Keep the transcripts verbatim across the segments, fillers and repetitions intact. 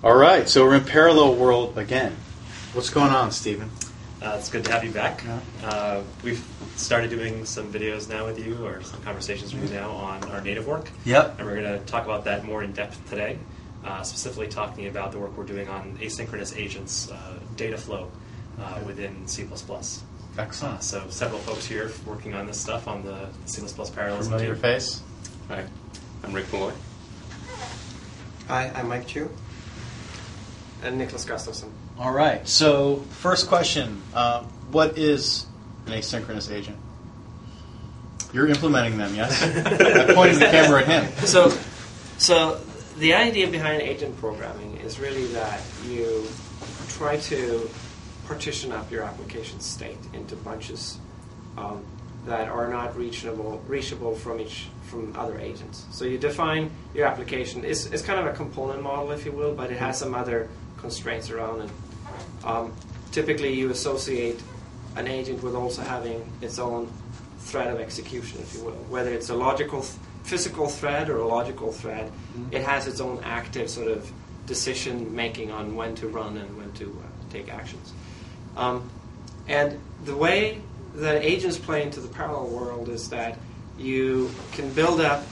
All right, so we're in Parallel World again. What's going on, Stephen? Uh, it's good to have you back. Yeah. Uh, we've started doing some videos now with you, or some conversations with you now on our native work. Yep. And we're going to talk about that more in depth today, uh, specifically talking about the work we're doing on asynchronous agents, uh, data flow uh, Okay. within C plus plus. Excellent. Uh, so several folks here working on this stuff on the C plus plus parallelism Familiar team. face? Hi, I'm Rick Malloy. Hi, I'm Mike Chu. And Nicholas Gustafsson. All right, so first question. Uh, what is an asynchronous agent? You're implementing them, yes? I pointed the camera at him. So, so the idea behind agent programming is really that you try to partition up your application state into bunches um, that are not reachable, reachable from each from other agents. So you define your application. It's, it's kind of a component model, if you will, but it has some other constraints around it. Um, typically, you associate an agent with also having its own thread of execution, if you will. Whether it's a logical, th- physical thread or a logical thread, mm-hmm. it has its own active sort of decision making on when to run and when to uh, take actions. Um, and the way that agents play into the parallel world is that you can build up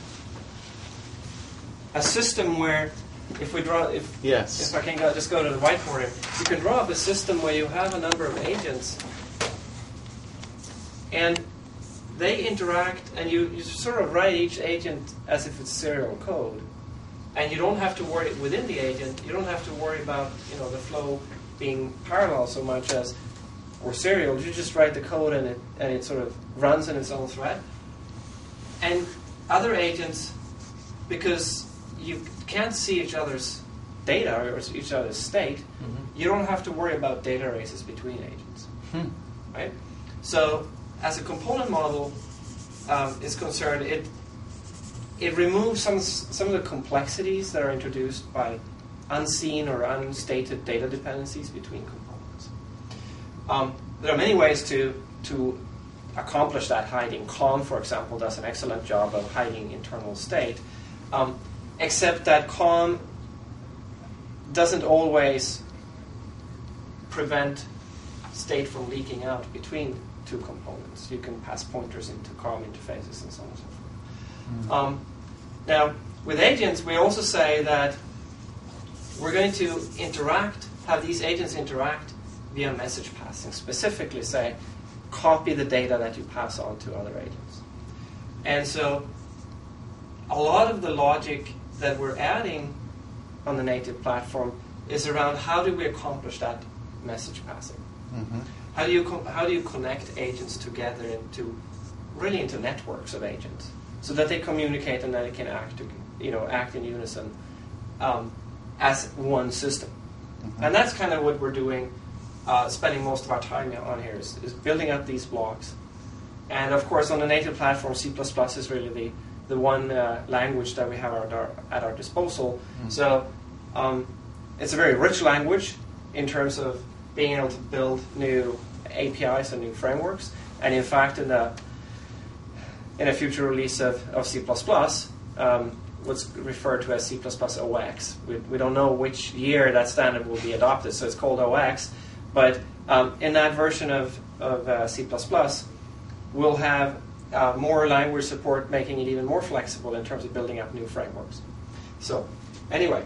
a system where, if we draw, if Yes. if I can go, just go to the whiteboard here, you can draw up a system where you have a number of agents, and they interact, and you, you sort of write each agent as if it's serial code, and you don't have to worry within the agent. You don't have to worry about you know the flow being parallel so much as or serial. You just write the code, and it and it sort of runs in its own thread. And other agents, because you can't see each other's data or each other's state, mm-hmm. you don't have to worry about data races between agents, Hmm. right? So, as a component model um, is concerned, it it removes some some of the complexities that are introduced by unseen or unstated data dependencies between components. Um, there are many ways to to accomplish that hiding. Calm, for example, does an excellent job of hiding internal state. Um, Except that Calm doesn't always prevent state from leaking out between two components. You can pass pointers into Calm interfaces and so on and so forth. Mm-hmm. Um, now, with agents, we also say that we're going to interact, have these agents interact via message passing. Specifically say, copy the data that you pass on to other agents. And so, a lot of the logic that we're adding on the native platform is around how do we accomplish that message passing? Mm-hmm. How do you co- how do you connect agents together into really into networks of agents so that they communicate and that they can act to, you know act in unison um, as one system? Mm-hmm. And that's kind of what we're doing, uh, spending most of our time on here is, is building up these blocks. And of course, on the native platform, C plus plus is really the the one uh, language that we have at our, at our disposal. Mm-hmm. So um, it's a very rich language in terms of being able to build new A P Is and new frameworks. And in fact, in a, in a future release of, of C plus plus, um, what's referred to as C plus plus O X. We, we don't know which year that standard will be adopted, so it's called O X. But um, in that version of, of uh, C plus plus, we'll have Uh, more language support, making it even more flexible in terms of building up new frameworks. So, anyway,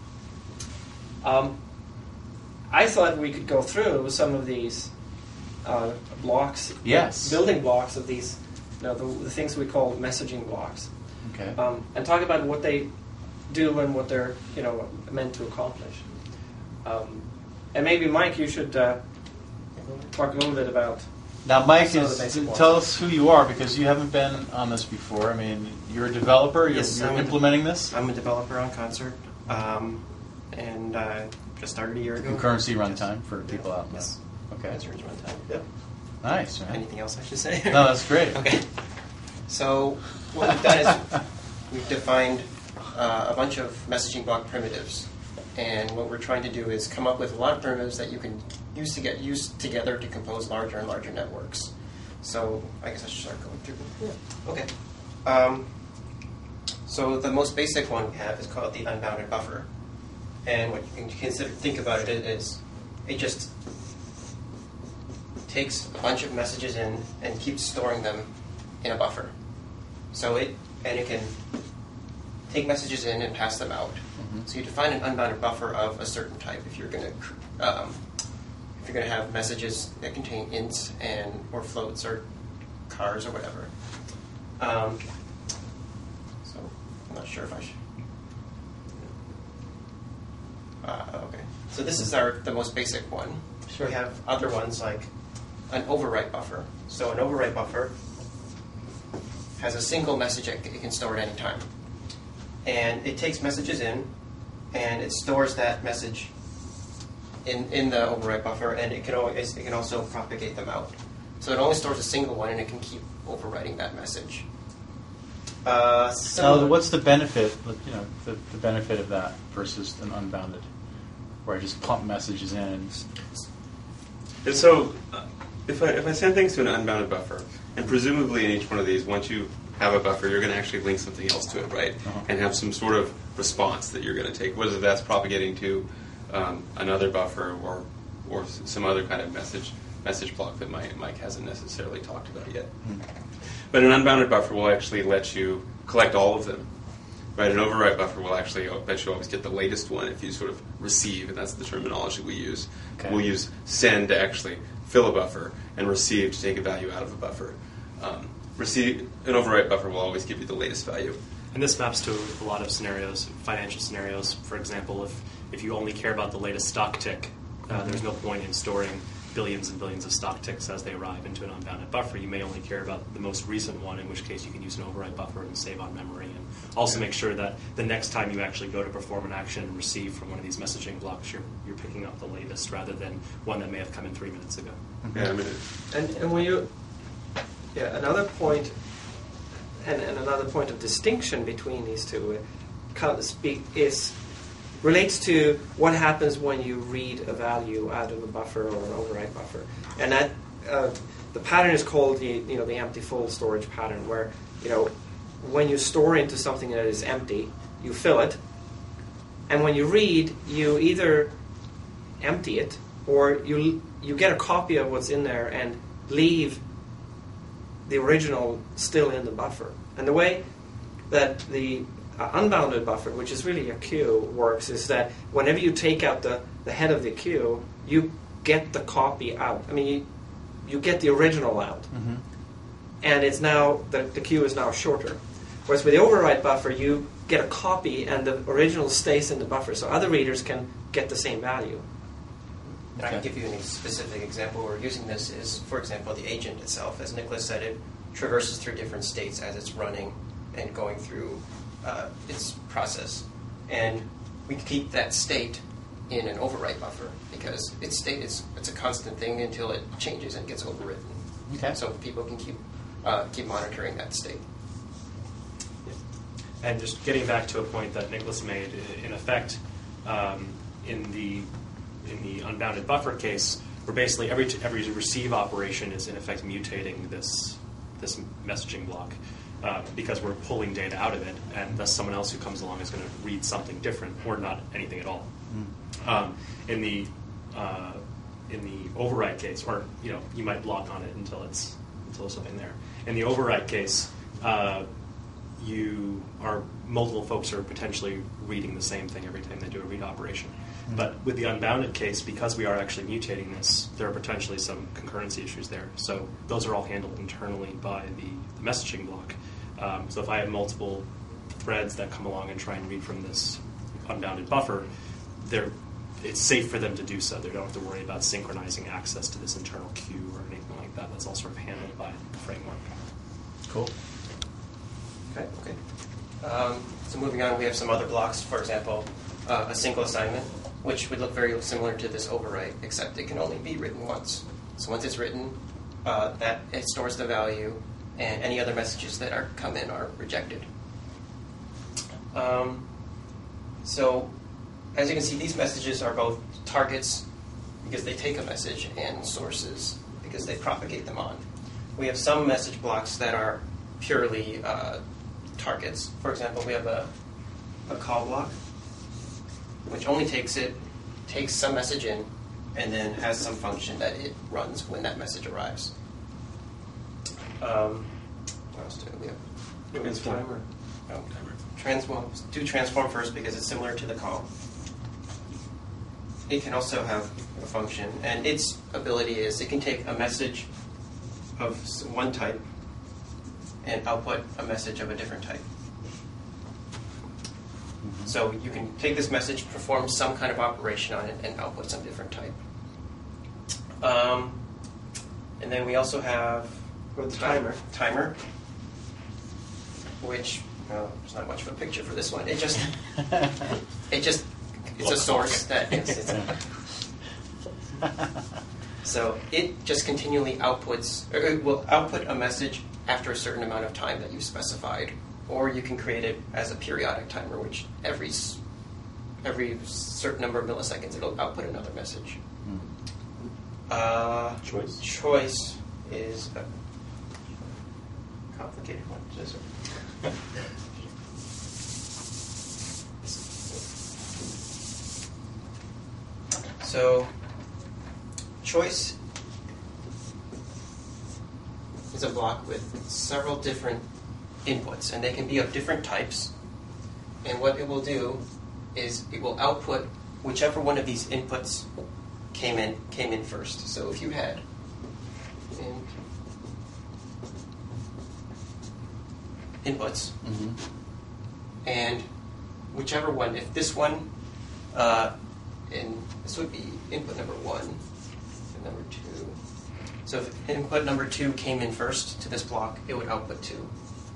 um, I thought we could go through some of these uh, blocks, yes, building blocks of these, you know, the, the things we call messaging blocks, okay, um, and talk about what they do and what they're, you know, meant to accomplish. Um, and maybe Mike, you should uh, talk a little bit about. Now, Mike, Some of is, the basic ones. tell us who you are, because you haven't been on this before. I mean, you're a developer. You're, Yes, you're I'm a- implementing this. I'm a developer on Concert, um, and uh, just started a year ago. Concurrency runtime for people out there. Yes. Okay. Concert runtime. Yep. Nice. Man. Anything else I should say? No, that's great. Okay. So what we've done is we've defined uh, a bunch of messaging block primitives, and what we're trying to do is come up with a lot of primitives that you can use to get used together to compose larger and larger networks. So I guess I should start going through them. Yeah. Okay. Um, so the most basic one we have is called the unbounded buffer. And what you can consider, think about it is, it just takes a bunch of messages in and keeps storing them in a buffer. So it, and it can take messages in and pass them out. Mm-hmm. So you define an unbounded buffer of a certain type if you're going to, um, if you're going to have messages that contain ints and or floats or cars or whatever. Um, so I'm not sure if I should. Uh, okay, so this is our the most basic one. Sure. We have other ones like an overwrite buffer. So an overwrite buffer has a single message it can store at any time, and it takes messages in, and it stores that message in in the overwrite buffer, and it can always it can also propagate them out. So it only stores a single one, and it can keep overwriting that message. Uh, so what's the benefit? You know, the, the benefit of that versus an unbounded, where I just pump messages in. And And so, uh, if I if I send things to an unbounded buffer, and presumably in each one of these, once you have a buffer, you're going to actually link something else to it, right? Uh-huh. And have some sort of response that you're going to take, whether that's propagating to um, another buffer or or some other kind of message message block that Mike, Mike hasn't necessarily talked about yet. Mm-hmm. But an unbounded buffer will actually let you collect all of them. Right, an overwrite buffer will actually let you always get the latest one if you sort of receive, and that's the terminology we use. Okay. We'll use send to actually fill a buffer and receive to take a value out of a buffer. Um, receive an overwrite buffer will always give you the latest value. And this maps to a lot of scenarios, financial scenarios. For example, if, if you only care about the latest stock tick, uh, mm-hmm. there's no point in storing billions and billions of stock ticks as they arrive into an unbounded buffer. You may only care about the most recent one, in which case you can use an overwrite buffer and save on memory. And also make sure that the next time you actually go to perform an action and receive from one of these messaging blocks, you're, you're picking up the latest rather than one that may have come in three minutes ago. Yeah, I mean, and, and when you, yeah, another point, and, and another point of distinction between these two uh, speak is relates to what happens when you read a value out of a buffer or an overwrite buffer, and that uh, the pattern is called the you know the empty full storage pattern, where you know when you store into something that is empty, you fill it, and when you read, you either empty it or you you get a copy of what's in there and leave the original still in the buffer. And the way that the Uh, unbounded buffer, which is really a queue, works is that whenever you take out the, the head of the queue, you get the copy out. I mean, you, you get the original out. Mm-hmm. And it's now, the, the queue is now shorter. Whereas with the overwrite buffer, you get a copy and the original stays in the buffer, so other readers can get the same value. And I can give you a specific example where using this is, for example, the agent itself. As Nicholas said, it traverses through different states as it's running and going through Uh, its process, and we keep that state in an overwrite buffer because its state is it's a constant thing until it changes and gets overwritten. Okay. So people can keep uh, keep monitoring that state. And just getting back to a point that Nicholas made, in effect, um, in the in the unbounded buffer case, where basically every every receive operation is in effect mutating this this messaging block. Uh, because we're pulling data out of it, and thus someone else who comes along is going to read something different, or not anything at all. Mm. Um, in the uh, in the overwrite case, or you know, you might block on it until it's until there's something there. In the overwrite case, uh, you are multiple folks are potentially reading the same thing every time they do a read operation. Mm. But with the unbounded case, because we are actually mutating this, there are potentially some concurrency issues there. So those are all handled internally by the, the messaging block. Um, so if I have multiple threads that come along and try and read from this unbounded buffer, they're, it's safe for them to do so. They don't have to worry about synchronizing access to this internal queue or anything like that. That's all sort of handled by the framework. Cool. Okay. Okay. Um, so moving on, we have some other blocks. For example, uh, a single assignment, which would look very similar to this overwrite, except it can only be written once. So once it's written, uh, that it stores the value, and any other messages that are come in are rejected. Um, so, as you can see, these messages are both targets because they take a message and sources because they propagate them on. We have some message blocks that are purely uh, targets. For example, we have a, a call block, which only takes it, takes some message in, and then has some function that it runs when that message arrives. Um, what else do we have? Transform. Timer. Oh, timer. Transform. Do transform first because it's similar to the call. It can also have a function, and its ability is it can take a message of one type and output a message of a different type. Mm-hmm. So you can take this message, perform some kind of operation on it, and output some different type. Um, and then we also have With the timer. Timer, which well, there's not much of a picture for this one. It just, it just, it's a source that. It's, it's so it just continually outputs, or it will output a message after a certain amount of time that you've specified, or you can create it as a periodic timer, which every every certain number of milliseconds it'll output another message. Mm. Uh, Choice. Choice is a complicated one. Just- So, choice is a block with several different inputs, and they can be of different types. And what it will do is it will output whichever one of these inputs came in came in first. So if you had in inputs, Mm-hmm. and whichever one, if this one, uh, in this would be input number one and number two. So if input number two came in first to this block, it would output two.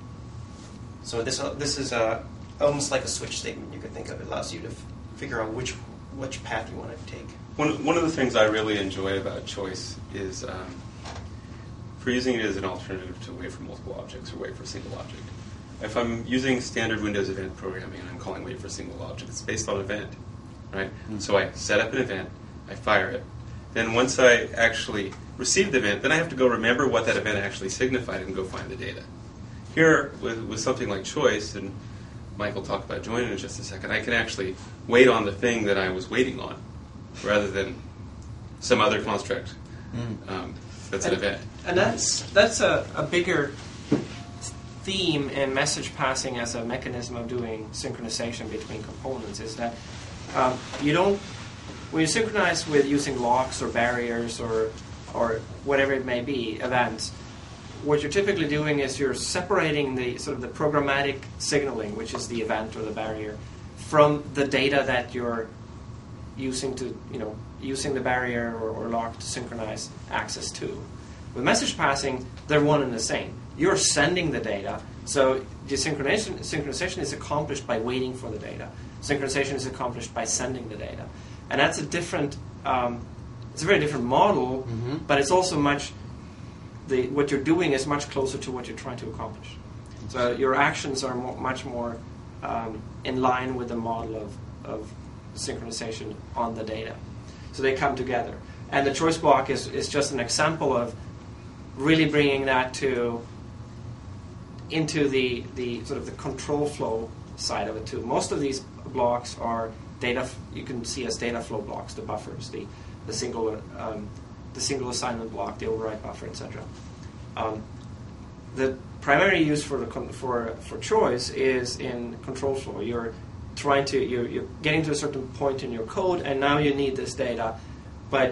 So this uh, this is uh, almost like a switch statement you could think of. It allows you to f- figure out which which path you want to take. One, one of the things I really enjoy about choice is um, for using it as an alternative to wait for multiple objects or wait for a single object. If I'm using standard Windows event programming and I'm calling wait for a single object, it's based on event, right? Mm-hmm. So I set up an event, I fire it. Then once I actually receive the event, then I have to go remember what that event actually signified and go find the data. Here, with, with something like choice, and Mike will talk about join in just a second, I can actually wait on the thing that I was waiting on, rather than some other construct Mm. um, that's an and, event. And that's that's a, a bigger theme in message passing as a mechanism of doing synchronization between components, is that um, you don't, when you synchronize with using locks or barriers or or whatever it may be, events, what you're typically doing is you're separating the sort of the programmatic signaling, which is the event or the barrier, from the data that you're using to, you know, using the barrier or, or lock to synchronize access to. With message passing, they're one and the same. You're sending the data, so the synchronization, synchronization is accomplished by waiting for the data. Synchronization is accomplished by sending the data, and that's a different. Um, it's a very different model, Mm-hmm. but it's also much. The, what you're doing is much closer to what you're trying to accomplish. So your actions are more, much more um, in line with the model of, of synchronization on the data. So they come together. And the choice block is, is just an example of really bringing that to into the, the sort of the control flow side of it too. Most of these blocks are data, f- you can see as data flow blocks, the buffers, the, the single um, the single assignment block, the override buffer, et cetera. Um, the primary use for the con- for for choice is in control flow. You're trying to you're, you're getting to a certain point in your code, and now you need this data, but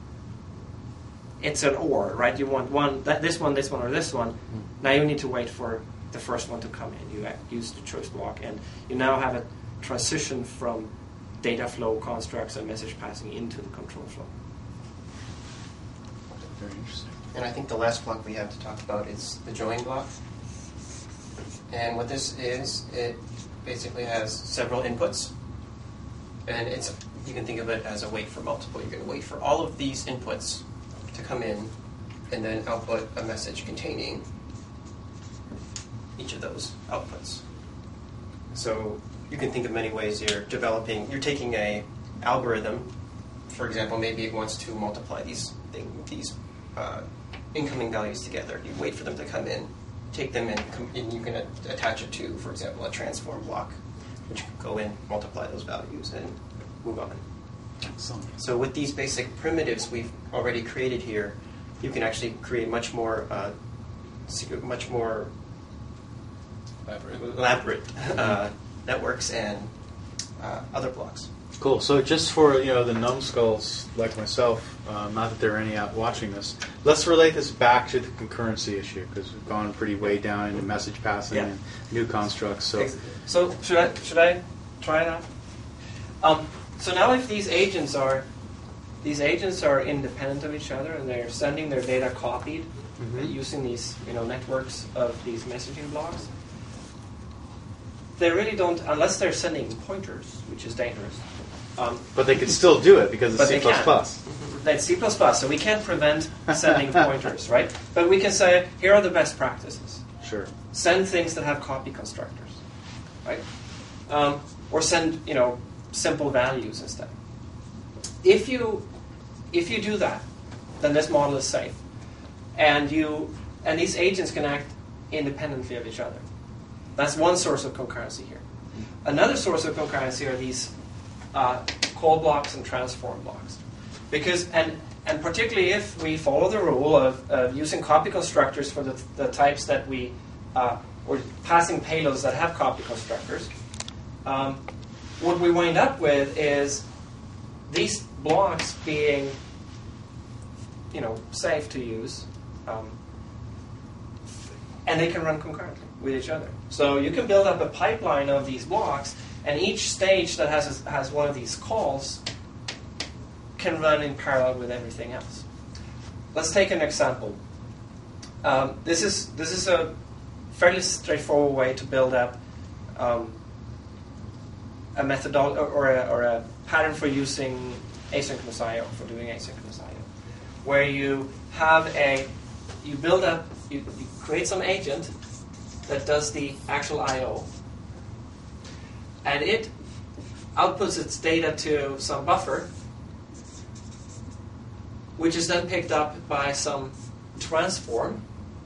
it's an or, right? You want one that this one, this one, or this one. Mm-hmm. Now you need to wait for the first one to come in. You use the choice block, and you now have a transition from data flow constructs and message passing into the control flow. Very interesting. And I think the last block we have to talk about is the join block. And what this is, it basically has several inputs. And it's you can think of it as a wait for multiple. You're going to wait for all of these inputs to come in and then output a message containing each of those outputs. So you can think of many ways you're developing, you're taking a algorithm. For example, maybe it wants to multiply these thing, these uh, incoming values together. You wait for them to come in, take them in, com- and you can a- attach it to, for example, a transform block, which can go in, multiply those values, and move on. Excellent. So with these basic primitives we've already created here, you can actually create much more, uh, se- much more Elaborate. elaborate uh, networks and uh, other blocks. Cool. So just for you know the numbskulls like myself, um, not that there are any out watching this, let's relate this back to the concurrency issue because we've gone pretty way down into message passing Yeah. and new constructs. So Ex- So should I should I try that? Um, so now if these agents are these agents are independent of each other and they're sending their data copied Mhm. uh, using these you know networks of these messaging blocks, they really don't unless they're sending pointers, which is dangerous. Um, but they could still do it because But it's C they plus can. plus. That's C plus plus, so we can't prevent sending pointers, right? But we can say here are the best practices. Sure. Send things that have copy constructors, right? Um, or send you know simple values instead. If you if you do that, then this model is safe, and you and these agents can act independently of each other. That's one source of concurrency here. Another source of concurrency are these uh, call blocks and transform blocks, because and and particularly if we follow the rule of, of using copy constructors for the, the types that we uh, or passing payloads that have copy constructors, um, what we wind up with is these blocks being, you know, safe to use, um, and they can run concurrently with each other. So you can build up a pipeline of these blocks, and each stage that has has one of these calls can run in parallel with everything else. Let's take an example. Um, this is this is a fairly straightforward way to build up um, a methodology or, or, a, or a pattern for using asynchronous I O, for doing asynchronous I O, where you have a you build up you, you create some agent that does the actual I O, and it outputs its data to some buffer, which is then picked up by some transform,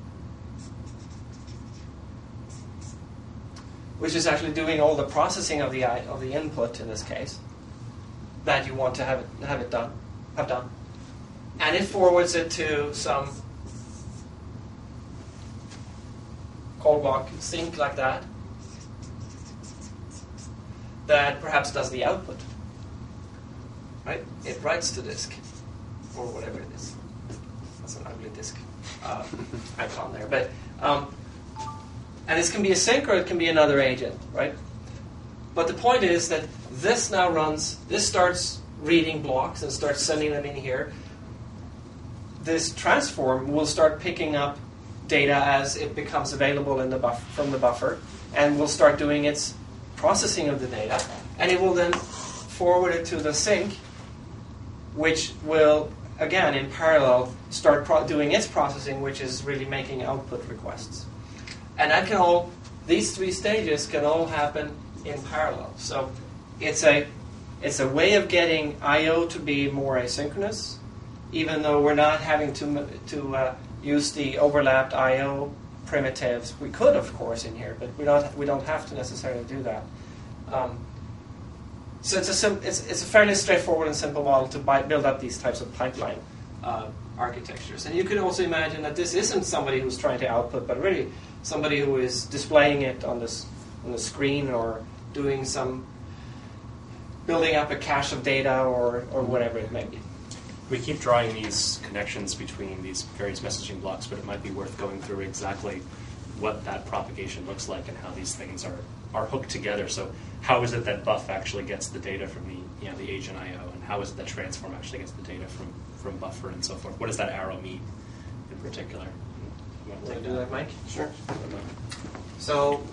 which is actually doing all the processing of the I, of the input in this case that you want to have it have it done have done, and it forwards it to some call block sync like that that perhaps does the output. Right? It writes to disk or whatever it is. That's an ugly disk uh, icon there, but um, and this can be a sync or it can be another agent, right? But the point is that this now runs. This starts reading blocks and starts sending them in here. This transform will start picking up data as it becomes available in the buff- from the buffer, and will start doing its processing of the data, and it will then forward it to the sync, which will, again, in parallel, start pro- doing its processing, which is really making output requests. And that can all, these three stages can all happen in parallel. So it's a, it's a way of getting I O to be more asynchronous, even though we're not having to to uh, use the overlapped I O primitives. We could, of course, in here, but we don't. We don't have to necessarily do that. Um, so it's a sim- it's it's a fairly straightforward and simple model to buy, build up these types of pipeline uh, architectures. And you could also imagine that this isn't somebody who's trying to output, but really somebody who is displaying it on this on the screen or doing some building up a cache of data or or whatever it may be. We keep drawing these connections between these various messaging blocks, but it might be worth going through exactly what that propagation looks like and how these things are, are hooked together. So how is it that buff actually gets the data from the you know the agent I O, and how is it that transform actually gets the data from, from buffer and so forth? What does that arrow mean in particular? You want to Want take to do that, Mike? Sure. So,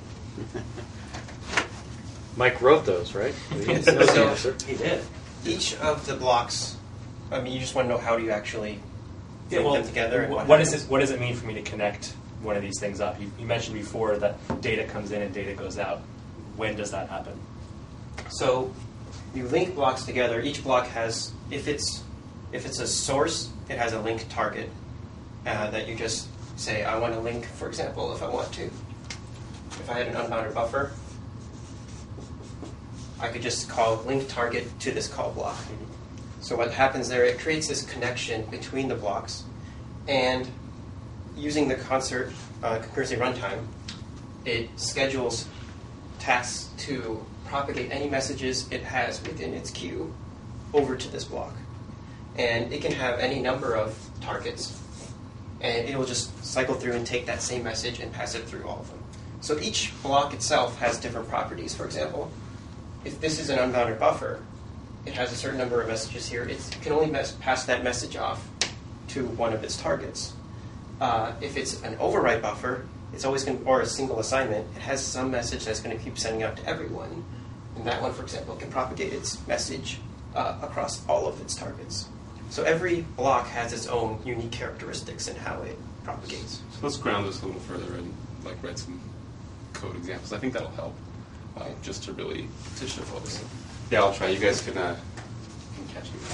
Mike wrote those, right? He knows the So- answer. He did. each of the blocks, I mean, you just want to know how do you actually Yeah, link well, them together and wh- what, what does happens. it what does it mean for me to connect one of these things up? You, you mentioned before that data comes in and data goes out. When does that happen? So you link blocks together. Each block has, if it's if it's a source, it has a link target uh, that you just say, I want to link, for example, if I want to. If I had an unbounded buffer, I could just call link target to this call block. So what happens there, it creates this connection between the blocks, and using the concert uh, concurrency runtime, it schedules tasks to propagate any messages it has within its queue over to this block. And it can have any number of targets, and it will just cycle through and take that same message and pass it through all of them. So each block itself has different properties. For example, if this is an unbounded buffer, it has a certain number of messages here. It can only mes- pass that message off to one of its targets. Uh, if it's an override buffer, it's always going, or a single assignment, it has some message that's going to keep sending out to everyone. And that one, for example, can propagate its message uh, across all of its targets. So every block has its own unique characteristics in how it propagates. So let's ground this a little further and like write some code examples. I think that'll help, uh, just to really to show this. Yeah, I'll try. You guys can, uh, can catch me.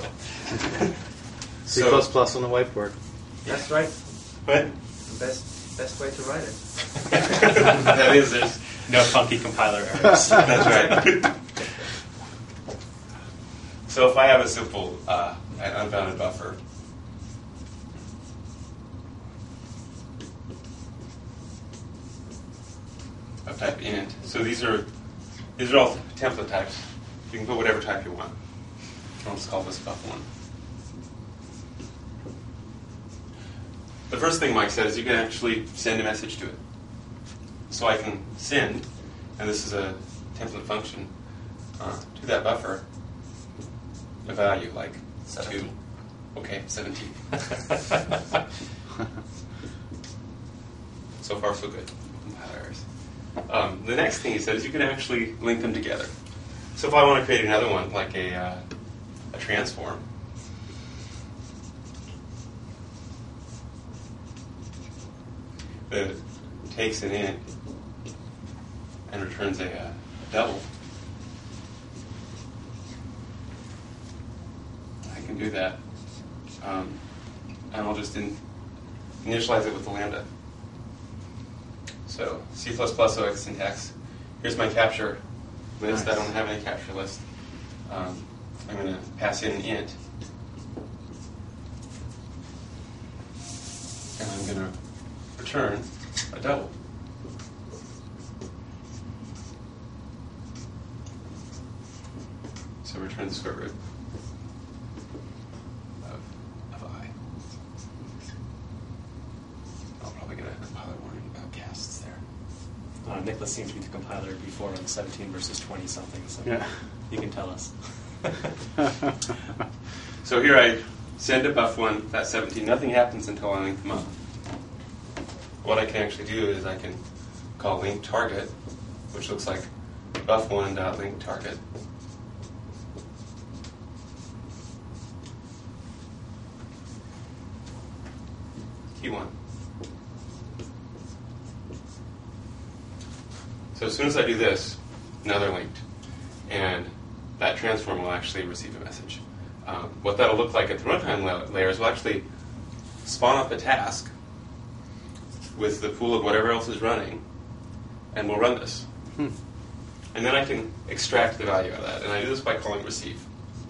C++ So- on the whiteboard. That's right. What? The best best way to write it. That is, there's No funky compiler errors. That's right. So if I have a simple uh, an unbounded buffer, of type int. So these are these are all template types. You can put whatever type you want. I'll just call this buff one. The first thing Mike said is you can actually send a message to it. So I can send, and this is a template function, uh, to that buffer, a value like seventeen. two. Okay, seventeen. So far, so good. Compiler errors. Um, the next thing he said is you can actually link them together. So if I want to create another one, like a, uh, a transform, that takes an int and returns a, uh, a double, I can do that. Um, and I'll just in, initialize it with the lambda. So C plus plus O X syntax. Here's my capture list. Nice. I don't have any capture list. Um, I'm going to pass in an int. And I'm going to return a double. So return the square root of, of I. I'll probably get a compiler warning about casts there. Uh, Nicholas seems to be the compiler before on seventeen versus twenty something, so Yeah. you can tell us. So here I send a buff one, that's seventeen. Nothing happens until I link them up. What I can actually do is I can call link target, which looks like buff one dot link target. T one. So as soon as I do this, now they're linked. And that transform will actually receive a message. Um, what that'll look like at the runtime la- layers will actually spawn up a task with the pool of whatever else is running, and we'll run this. Hmm. And then I can extract the value out of that. And I do this by calling receive.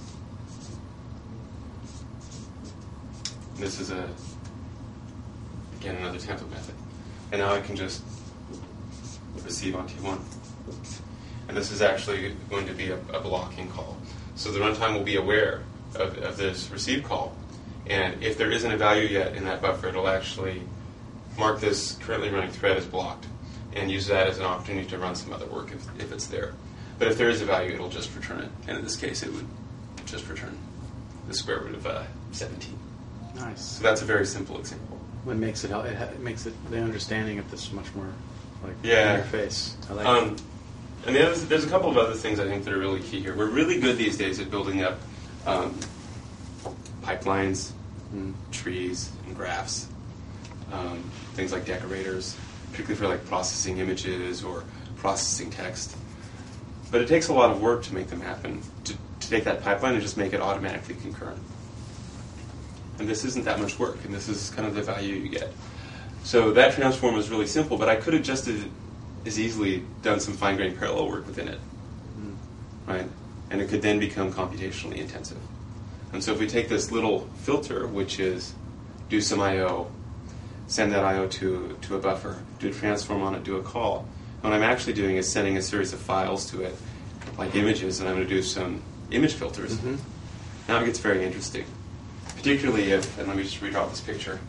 And this is, a again, another template method. And now I can just receive on T one. And this is actually going to be a, a blocking call. So the runtime will be aware of, of this receive call. And if there isn't a value yet in that buffer, it'll actually mark this currently running thread as blocked and use that as an opportunity to run some other work if, if it's there. But if there is a value, it'll just return it. And in this case, it would just return the square root of uh, seventeen. Nice. So that's a very simple example. What makes it, it, ha- it makes it the understanding of this much more like Yeah. interface. I like Um, it. and the other, there's a couple of other things I think that are really key here. We're really good these days at building up um, pipelines, Mm. trees, and graphs. Um, things like decorators, particularly for like processing images or processing text. But it takes a lot of work to make them happen, to, to take that pipeline and just make it automatically concurrent. And this isn't that much work, and this is kind of the value you get. So that transform was really simple, but I could have just as, as easily done some fine-grained parallel work within it. Mm. right? And it could then become computationally intensive. And so if we take this little filter, which is do some I O, send that I O to, to a buffer, do a transform on it, do a call. What I'm actually doing is sending a series of files to it, like images, and I'm going to do some image filters. Mm-hmm. Now it gets very interesting, particularly if, and let me just redraw this picture.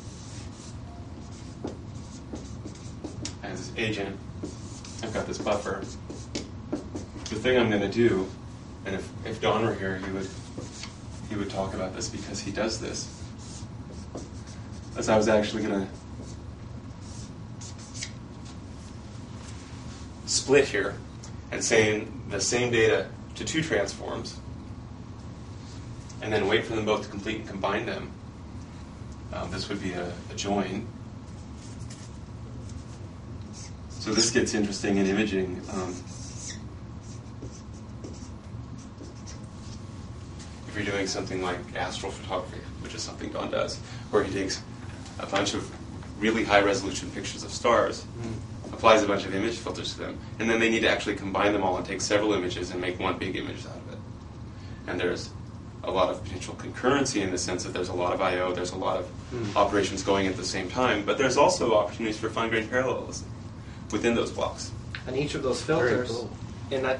As agent, I've got this buffer. The thing I'm going to do, and if, if Don were here, he would he would talk about this because he does this, as I was actually going to split here and send the same data to two transforms and then wait for them both to complete and combine them. Um, this would be a, a join. So this gets interesting in imaging. Um, if you're doing something like astrophotography, which is something Don does, where he takes a bunch of really high-resolution pictures of stars, mm. applies a bunch of image filters to them, and then they need to actually combine them all and take several images and make one big image out of it. And there's a lot of potential concurrency in the sense that there's a lot of I O, there's a lot of mm. operations going at the same time, but there's also opportunities for fine-grained parallelism within those blocks. And each of those filters cool. in that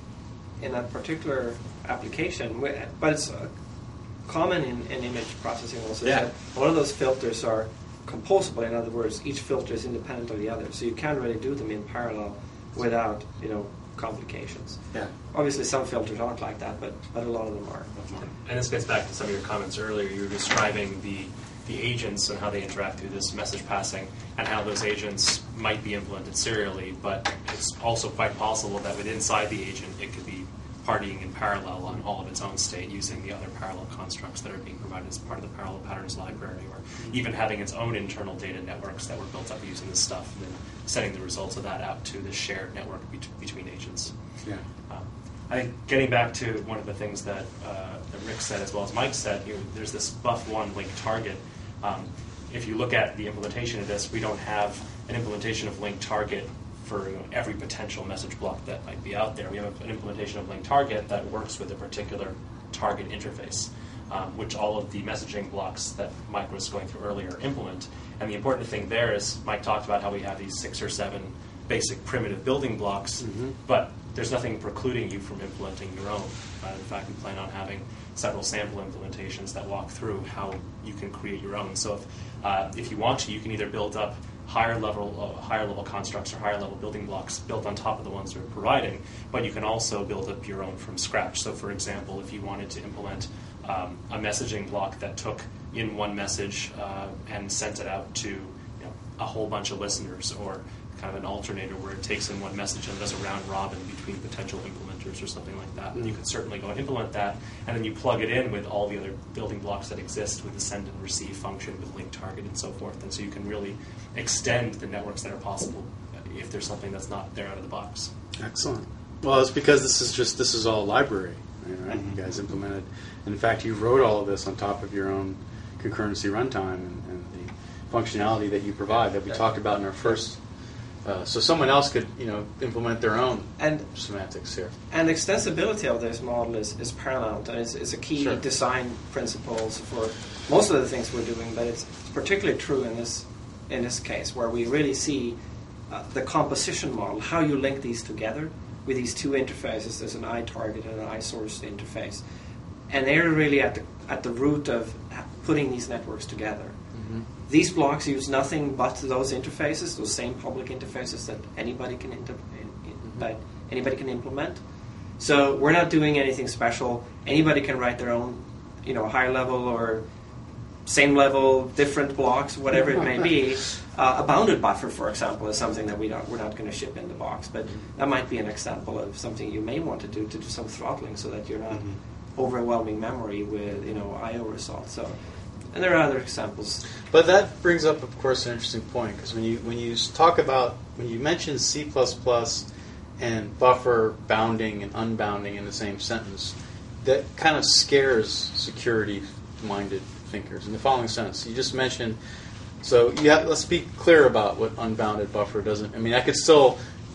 in that particular application, but it's uh, common in, in image processing also. Yeah. That a lot of those filters are composable. In other words, each filter is independent of the other, so you can't really do them in parallel without, you know, complications. Yeah. Obviously, some filters aren't like that, but but a lot of them are. And this gets back to some of your comments earlier. You were describing the the agents and how they interact through this message passing, and how those agents might be implemented serially, but it's also quite possible that within inside the agent it could be partying in parallel on all of its own state using the other parallel constructs that are being provided as part of the parallel patterns library, or even having its own internal data networks that were built up using this stuff and then sending the results of that out to this shared network be- between agents. Yeah. Um, I think getting back to one of the things that, uh, that Rick said as well as Mike said, you know, there's this buff one link target. Um, if you look at the implementation of this, we don't have an implementation of link target for, you know, every potential message block that might be out there. We have an implementation of link target that works with a particular target interface, um, which all of the messaging blocks that Mike was going through earlier implement. And the important thing there is Mike talked about how we have these six or seven basic primitive building blocks, mm-hmm. but there's nothing precluding you from implementing your own. Uh, in fact, we plan on having several sample implementations that walk through how you can create your own. So if, uh, if you want to, you can either build up higher level, uh, higher level constructs or higher level building blocks built on top of the ones we're providing, but you can also build up your own from scratch. So for example, if you wanted to implement um, a messaging block that took in one message uh, and sent it out to, you know, a whole bunch of listeners, or kind of an alternator where it takes in one message and does a round robin between potential implementers or something like that. Mm-hmm. You could certainly go and implement that, and then you plug it in with all the other building blocks that exist with the send and receive function, with link target and so forth. And so you can really extend the networks that are possible if there's something that's not there out of the box. Excellent. Well, it's because this is just this is all library, right? Mm-hmm. You guys implemented. And in fact, you wrote all of this on top of your own concurrency runtime and, and the functionality that you provide that we talked about in our first. Uh, so someone else could, you know, implement their own and semantics here. And extensibility of this model is, is paramount, and it's, it's a key Sure. design principles for most of the things we're doing. But it's particularly true in this in this case, where we really see uh, the composition model, how you link these together with these two interfaces. There's an iTarget and an iSource interface, and they're really at the at the root of putting these networks together. Mm-hmm. These blocks use nothing but those interfaces, those same public interfaces that anybody can inter- in, in, that anybody can implement. So we're not doing anything special. Anybody can write their own, you know, higher level or same level, different blocks, whatever it may be. Uh, a bounded buffer, for example, is something that we don't, we're not going to ship in the box, but that might be an example of something you may want to do to do some throttling so that you're not mm-hmm. overwhelming memory with, you know, I O results. So. And there are other examples. But that brings up, of course, an interesting point, because when you when you talk about, when you mention C plus plus and buffer bounding and unbounding in the same sentence, that kind of scares security-minded thinkers in the following sense. You just mentioned, so yeah, let's be clear about what unbounded buffer doesn't, I mean, I could still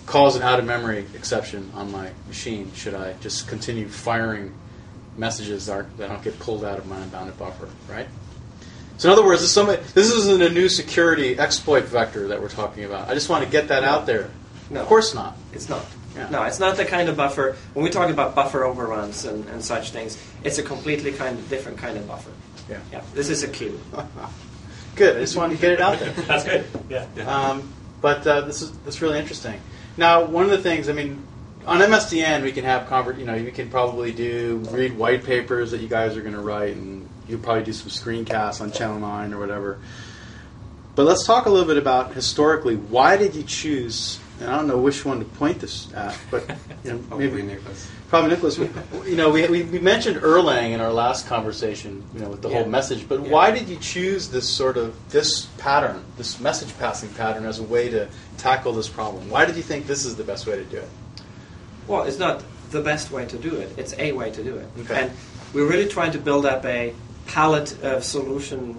cause an out-of-memory exception on my machine, should I just continue firing messages that, aren't, that don't get pulled out of my unbounded buffer, right? So in other words, this, somebody, this isn't a new security exploit vector that we're talking about. I just want to get that out there. No. Of course not. It's not. Yeah. No, it's not the kind of buffer. When we talk about buffer overruns and, and such things, it's a completely kind of different kind of buffer. Yeah. Yeah. This is a queue. Good. I just wanted to get it out there. That's good. Yeah. Um, but uh, this is that's really interesting. Now, one of the things, I mean, on M S D N we can have convert. You know, you can probably do read white papers that you guys are going to write, and you'll probably do some screencasts on Channel Nine or whatever. But let's talk a little bit about historically. Why did you choose? And I don't know which one to point this at, but you know, Probably maybe Nicholas. probably Nicholas. We, you know, we, we we mentioned Erlang in our last conversation. You know, with the Yeah. whole message. But Yeah. why did you choose this sort of this pattern, this message passing pattern, as a way to tackle this problem? Why did you think this is the best way to do it? Well, it's not the best way to do it. It's a way to do it. Okay. And we're really trying to build up a palette of solution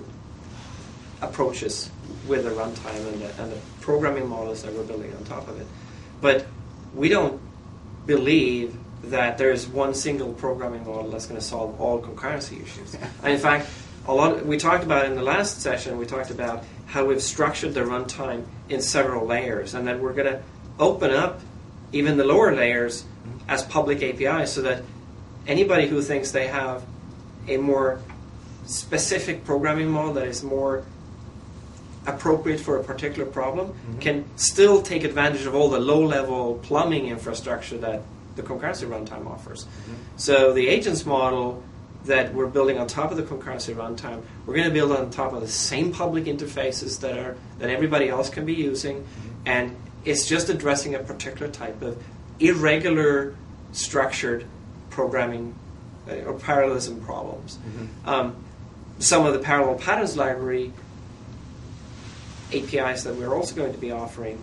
approaches with the runtime and the, and the programming models that we're building on top of it. But we don't believe that there's one single programming model that's going to solve all concurrency issues. And in fact, a lot we talked about in the last session, we talked about how we've structured the runtime in several layers, and that we're going to open up even the lower layers as public A P Is so that anybody who thinks they have a more specific programming model that is more appropriate for a particular problem mm-hmm. can still take advantage of all the low-level plumbing infrastructure that the concurrency runtime offers. Mm-hmm. So the agents model that we're building on top of the concurrency runtime, we're going to build on top of the same public interfaces that are that everybody else can be using, mm-hmm. and it's just addressing a particular type of irregular structured programming uh, or parallelism problems. Mm-hmm. Um, some of the parallel patterns library A P Is that we're also going to be offering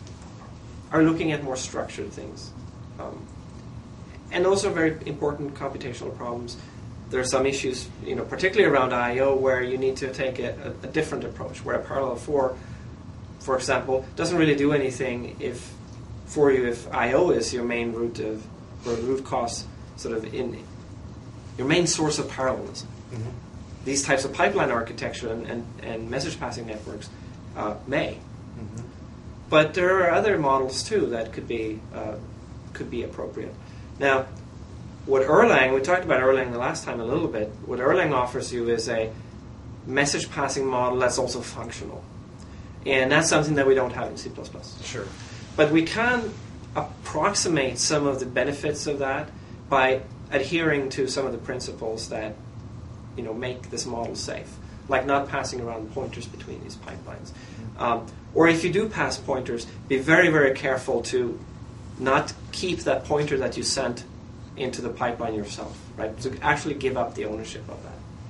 are looking at more structured things. Um, and those are very important computational problems. There are some issues, you know, particularly around I O, where you need to take a, a, a different approach, where a parallel for, for example, doesn't really do anything if for you if I O is your main root of, or root cause, sort of in your main source of parallelism. Mm-hmm. These types of pipeline architecture and, and, and message passing networks Uh, may, mm-hmm. but there are other models too that could be uh, could be appropriate. Now, what Erlang, we talked about Erlang the last time a little bit. What Erlang offers you is a message passing model that's also functional, and that's something that we don't have in C plus plus. Sure, but we can approximate some of the benefits of that by adhering to some of the principles that you know make this model safe. Like not passing around pointers between these pipelines. Um, or if you do pass pointers, be very, very careful to not keep that pointer that you sent into the pipeline yourself, right? To actually give up the ownership of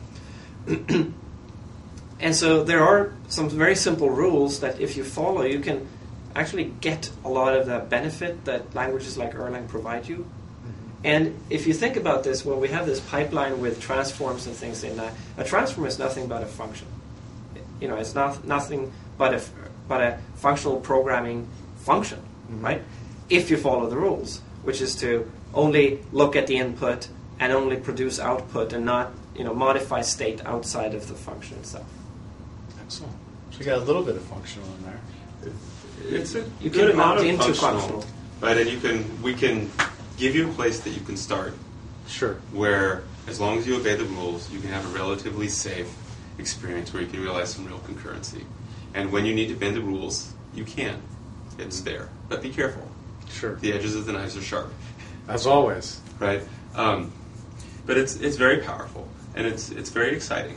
that. And so there are some very simple rules that if you follow, you can actually get a lot of the benefit that languages like Erlang provide you. And if you think about this, when we have this pipeline with transforms and things in that, a transform is nothing but a function. You know, it's not nothing but a but a functional programming function, mm-hmm. right? If you follow the rules, which is to only look at the input and only produce output and not you know modify state outside of the function itself. Excellent. So you got a little bit of functional in there. It's a you good can amount opt of into functional, functional. right? And you can we can give you a place that you can start. Sure. Where, as long as you obey the rules, you can have a relatively safe experience where you can realize some real concurrency. And when you need to bend the rules, you can. It's there. But be careful. Sure. The edges of the knives are sharp. As always. Right? Um, but it's it's very powerful. And it's it's very exciting.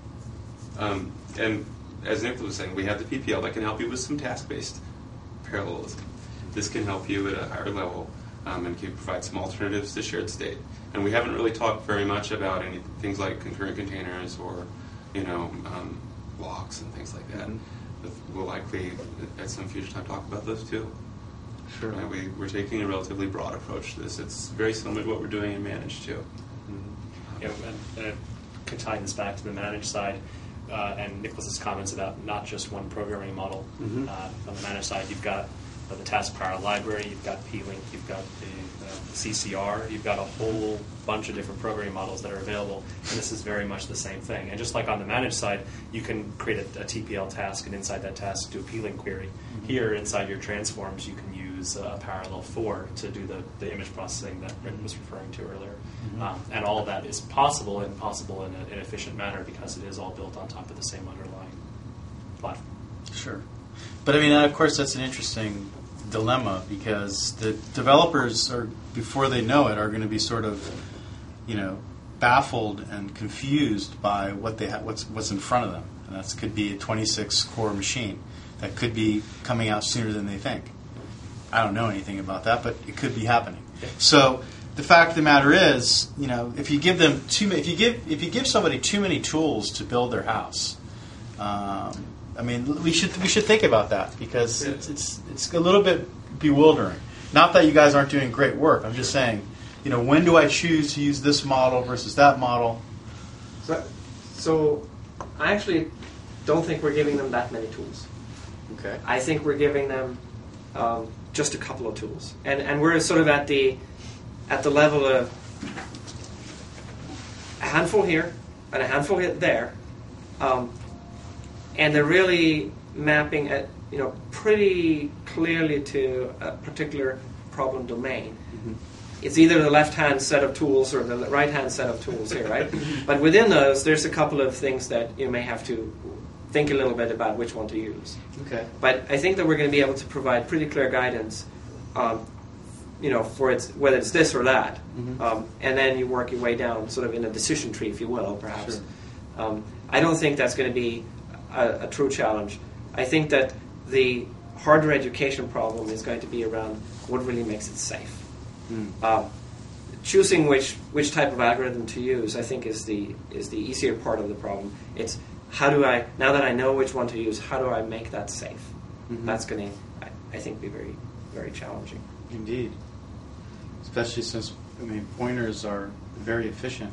Um, and as Nicholas was saying, we have the P P L that can help you with some task-based parallelism. This can help you at a higher level. Um, and can provide some alternatives to shared state. And we haven't really talked very much about any things like concurrent containers or, you know, um, locks and things like that. Mm-hmm. But we'll likely, at some future time, talk about those too. Sure. Right? We, we're taking a relatively broad approach to this. It's very similar to what we're doing in Manage too. Mm-hmm. Yeah, and, and it can tie this back to the Manage side. Uh, and Nicholas's comments about not just one programming model. Mm-hmm. Uh, on the Manage side, you've got uh, the task parallel library, you've got P-Link, you've got the, uh, the C C R, you've got a whole bunch of different programming models that are available, and this is very much the same thing. And just like on the managed side, you can create a, a T P L task, and inside that task do a P-Link query. Mm-hmm. Here, inside your transforms, you can use uh, Parallel four to do the, the image processing that Rick was referring to earlier. Mm-hmm. Um, and all of that is possible, and possible in a, an efficient manner because it is all built on top of the same underlying platform. Sure. But I mean, of course, that's an interesting dilemma because the developers are, before they know it, are going to be sort of, you know, baffled and confused by what they ha- what's what's in front of them, and that could be a twenty-six core machine that could be coming out sooner than they think. I don't know anything about that, but it could be happening. So the fact of the matter is, you know, if you give them too, ma- if you give if you give somebody too many tools to build their house. Um, I mean, we should we should think about that because it's, it's it's a little bit bewildering. Not that you guys aren't doing great work. I'm just saying, you know, when do I choose to use this model versus that model? So, so I actually don't think we're giving them that many tools. Okay. I think we're giving them um, just a couple of tools, and and we're sort of at the at the level of a handful here and a handful there. Um, And they're really mapping at, you know, pretty clearly to a particular problem domain. Mm-hmm. It's either the left-hand set of tools or the right-hand set of tools here, right? But within those, there's a couple of things that you may have to think a little bit about which one to use. Okay. But I think that we're going to be able to provide pretty clear guidance, um, you know, for its whether it's this or that, mm-hmm. um, and then you work your way down, sort of in a decision tree, if you will, perhaps. Sure. Um, I don't think that's going to be A, a true challenge. I think that the harder education problem is going to be around what really makes it safe. Mm. Uh, choosing which which type of algorithm to use, I think, is the is the easier part of the problem. It's how do I now that I know which one to use, how do I make that safe? Mm-hmm. That's going to, I, I think, be very very challenging. Indeed, especially since I mean pointers are very efficient,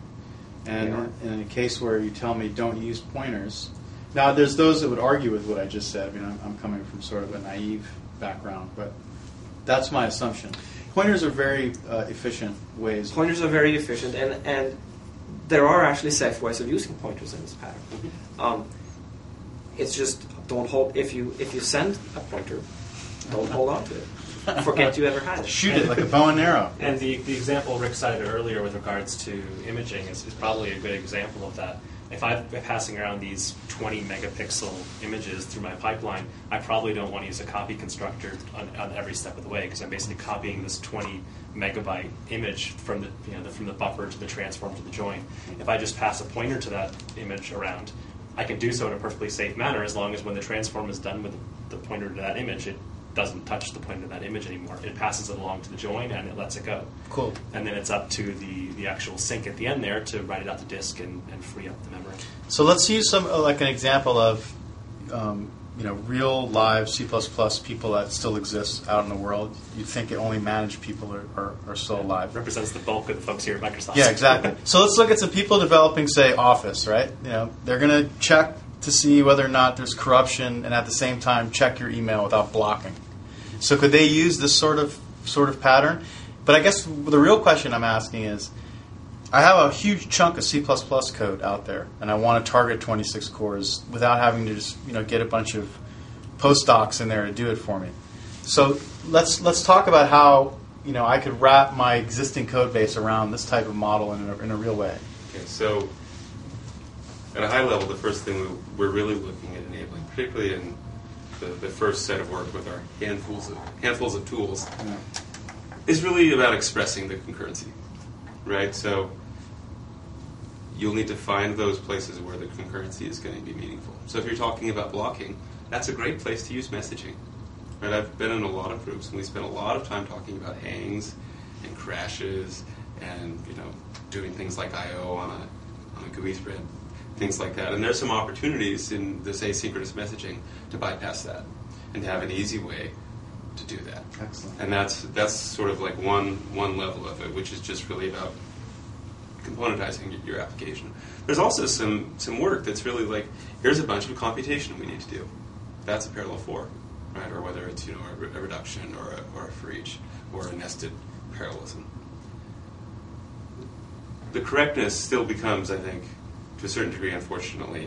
and in a case where you tell me don't use pointers. Now, there's those that would argue with what I just said. I mean, I'm, I'm coming from sort of a naive background, but that's my assumption. Pointers are very uh, efficient ways. Pointers are very efficient, and, and there are actually safe ways of using pointers in this pattern. Mm-hmm. Um, it's just don't hold if you if you send a pointer, don't hold on to it. Forget you ever had it. Shoot it like a bow and arrow. And the the example Rick cited earlier with regards to imaging is, is probably a good example of that. If I've been passing around these twenty megapixel images through my pipeline, I probably don't want to use a copy constructor on, on every step of the way because I'm basically copying this twenty megabyte image from the you know the, from the buffer to the transform to the join. If I just pass a pointer to that image around, I can do so in a perfectly safe manner as long as when the transform is done with the pointer to that image, it doesn't touch the pointer to that image anymore. It passes it along to the join and it lets it go. Cool. And then it's up to the, the actual sync at the end there to write it out to disk and, and free up the memory. So let's use some uh, like an example of um, you know real live C plus plus people that still exist out in the world. You'd think it only managed people are, are, are still alive. Represents the bulk of the folks here at Microsoft. Yeah, exactly. So let's look at some people developing, say, Office, right? You know, they're going to check to see whether or not there's corruption, and at the same time check your email without blocking. So could they use this sort of sort of pattern? But I guess the real question I'm asking is, I have a huge chunk of C plus plus code out there, and I want to target twenty-six cores without having to just you know get a bunch of postdocs in there to do it for me. So let's let's talk about how you know I could wrap my existing code base around this type of model in a, in a real way. Okay, so at a high level, the first thing we, we're really looking at enabling, particularly in the, the first set of work with our handfuls of handfuls of tools, yeah. is really about expressing the concurrency, right? So you'll need to find those places where the concurrency is going to be meaningful. So if you're talking about blocking, that's a great place to use messaging. Right? I've been in a lot of groups, and we spend a lot of time talking about hangs and crashes and you know doing things like I O on a on a G U I thread, things like that. And there's some opportunities in this asynchronous messaging to bypass that and to have an easy way to do that. Excellent. And that's that's sort of like one one level of it, which is just really about componentizing your application. There's also some some work that's really like, here's a bunch of computation we need to do. That's a parallel four. right? Or whether it's, you know, a, re- a reduction or a, or a for each or a nested parallelism. The correctness still becomes, I think, to a certain degree, unfortunately,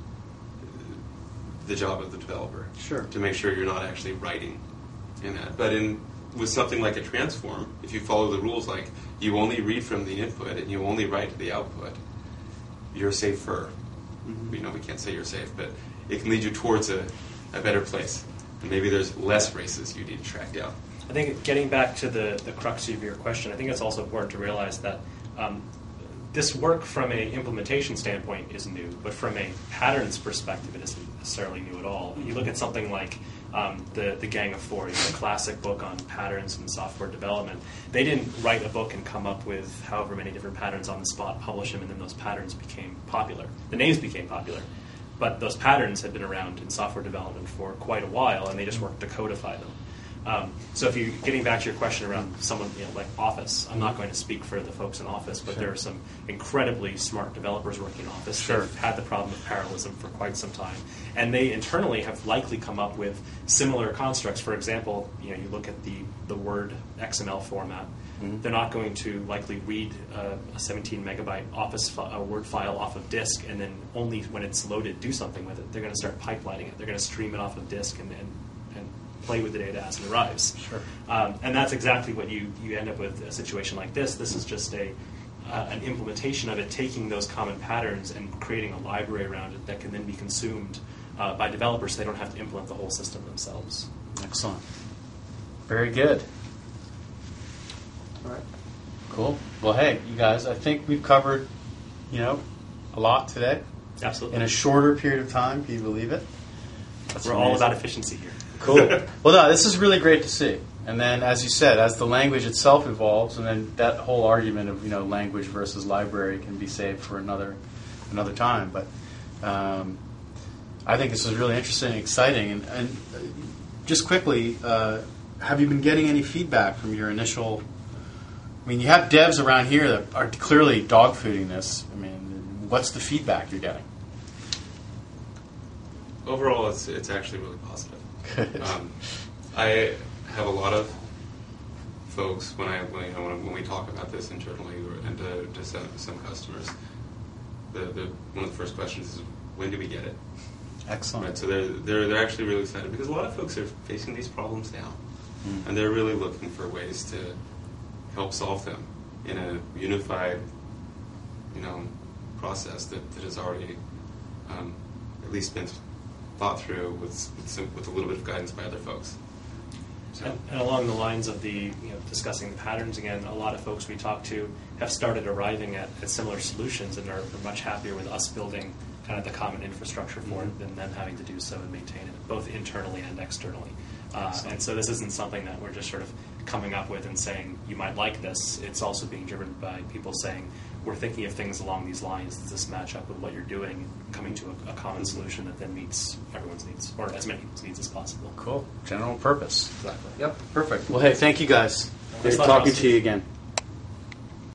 the job of the developer. Sure. To make sure you're not actually writing in that. But in with something like a transform, if you follow the rules like you only read from the input and you only write to the output, you're safer. Mm-hmm. You know, we can't say you're safe, but it can lead you towards a, a better place. And maybe there's less races you need to track down. I think getting back to the, the crux of your question, I think it's also important to realize that um, this work from an implementation standpoint is new, but from a patterns perspective, it isn't necessarily new at all. You look at something like um, the, the Gang of Four, you know, a classic book on patterns in software development. They didn't write a book and come up with however many different patterns on the spot, publish them, and then those patterns became popular. The names became popular, but those patterns had been around in software development for quite a while, and they just worked to codify them. Um, so if you're getting back to your question around someone, you know, like Office, I'm not going to speak for the folks in Office, but Sure. there are some incredibly smart developers working in Office. Sure. They've had the problem of parallelism for quite some time. And they internally have likely come up with similar constructs. For example, you know, you look at the, the Word X M L format. Mm-hmm. They're not going to likely read uh, a seventeen megabyte Office fi- a Word file off of disk and then only when it's loaded do something with it. They're going to start pipelining it. They're going to stream it off of disk and, and play with the data as it arrives. Sure. Um, and that's exactly what you, you end up with a situation like this. This is just a uh, an implementation of it, taking those common patterns and creating a library around it that can then be consumed uh, by developers so they don't have to implement the whole system themselves. Excellent. Very good. All right. Cool. Well, hey, you guys, I think we've covered, you know, a lot today Absolutely. in a shorter period of time. Can you believe it? That's We're amazing. all about efficiency here. Cool. Well, no, this is really great to see. And then, as you said, as the language itself evolves, and then that whole argument of, you know, language versus library can be saved for another another time. But um, I think this is really interesting and exciting. And, and just quickly, uh, have you been getting any feedback from your initial? I mean, you have devs around here that are clearly dogfooding this. I mean, what's the feedback you're getting? Overall, it's it's actually really positive. Good. Um, I have a lot of folks when I when, you know, when, when we talk about this internally or, and to, to some, some customers, the, the one of the first questions is, when do we get it? Excellent. Right, so they're they're they're actually really excited because a lot of folks are facing these problems now, Mm. and they're really looking for ways to help solve them in a unified, you know, process that, that has already um, at least been thought through with with, some, with a little bit of guidance by other folks. So. And, and along the lines of the, you know, discussing the patterns again, a lot of folks we talk to have started arriving at, at similar solutions and are, are much happier with us building kind of the common infrastructure for it than them having to do so and maintain it, both internally and externally. Uh, and so this isn't something that we're just sort of coming up with and saying, you might like this. It's also being driven by people saying, we're thinking of things along these lines. Does this match up with what you're doing? Coming to a, a common solution that then meets everyone's needs, or as many people's needs as possible. Cool. General purpose. Exactly. Yep. Perfect. Well, hey, thank you guys. Great Thanks a lot, talking Ross. to you again.